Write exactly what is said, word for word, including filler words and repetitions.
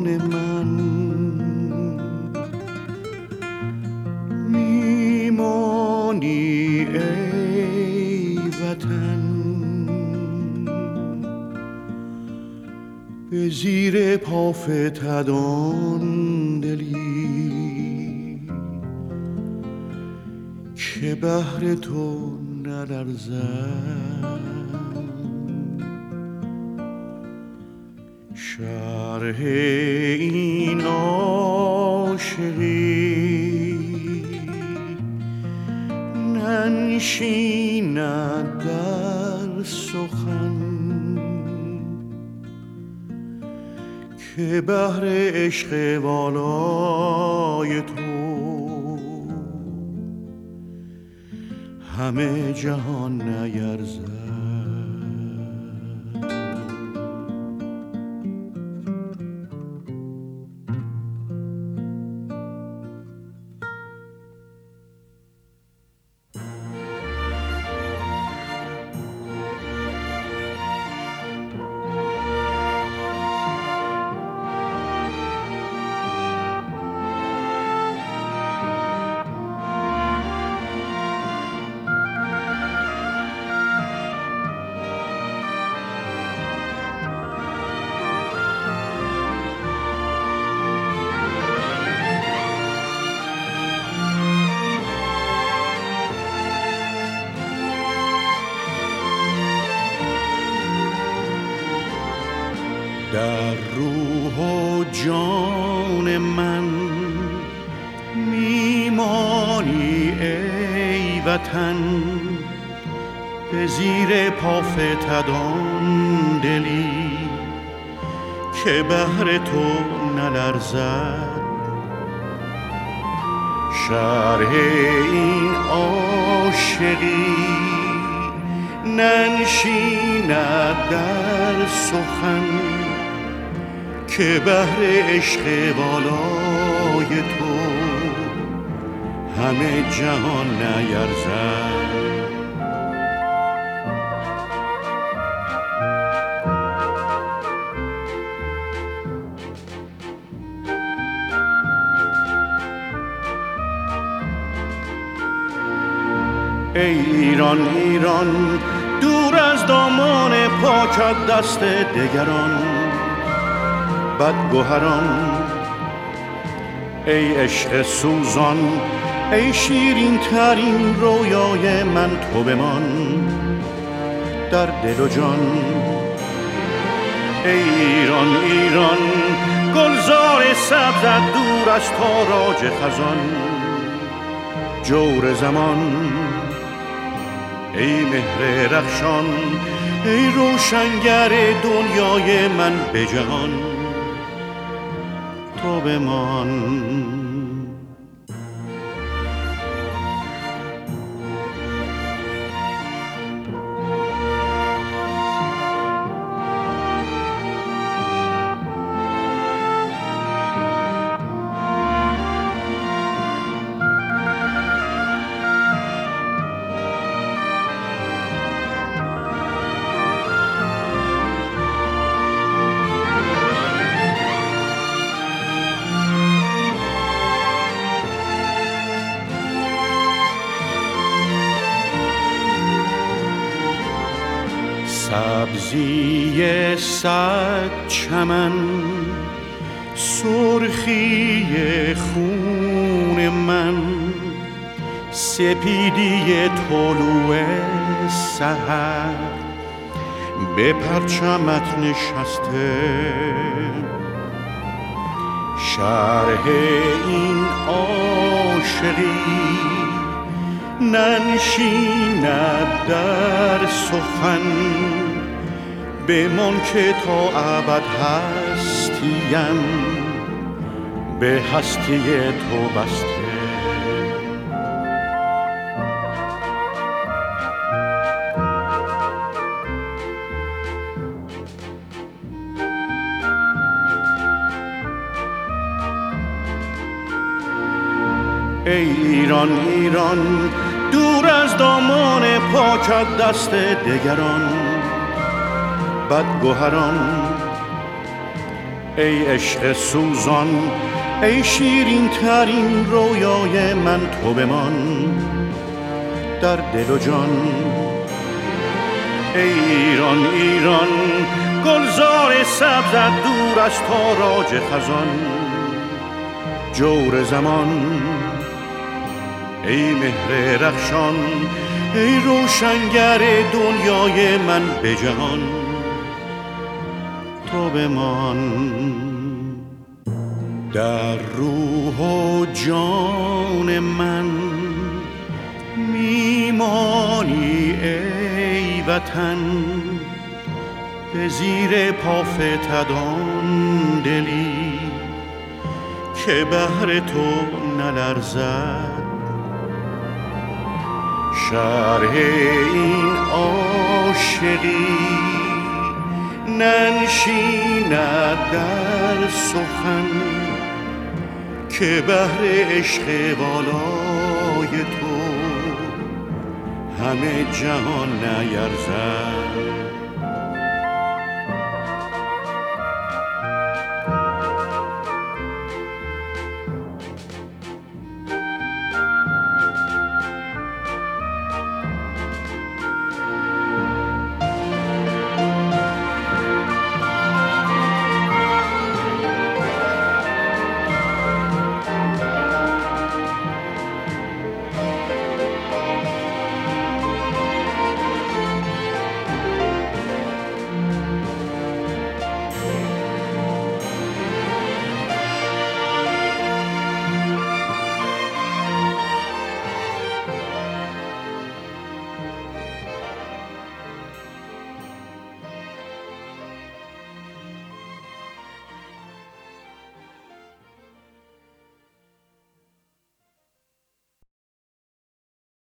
جان من میمانی ای وطن، به زیر پافتدان دلی که بهر تو نلرزد. شرح این عاشقی ننشیند در سخن، که بهر عشق والای تو همه جهان نیرزد. در روح و جان من میمانی ای وطن، به زیر پافتدان دلی که بهر تو نلرزد. شرح این عاشقی ننشیند در سخن، که بهر عشق والای تو همه جهان نیرزد. ای ایران ایران دور از دامان پاکت دست دگران بدگوهران، ای عشق سوزان ای شیرین ترین رویای من، تو بمان در دل و جان. ای ایران ایران گلزار سبزت دور از تاراج خزان، جور زمان ای مهر رخشان ای روشنگر دنیای من به جهان، تو بمان. سبزی صد چمن سرخی خون من، سپیدی طلوع سحر به پرچمت نشسته. شرح این عاشقی ننشیند در سخن، بمان که تا ابد هستیم به هستی تو بسته. ای ایران ایران دور از دامان پاکت دست دگران بدگوهران، ای عشق سوزان، ای شیرین ترین رویای من، تو بمان در دل و جان. ای ایران ایران، گلزار سبزت دور از تاراج خزان، جور زمان. ای مهر رخشان، ای روشنگر دنیای من به جهان، تو بمان در روح و جان من. میمانی ای وطن، به زیر پا فتدان دلی که بهر تو نلرزد. شرح این عاشقی ننشیند در سخن که بهر عشق والای تو همه جهان نیرزد.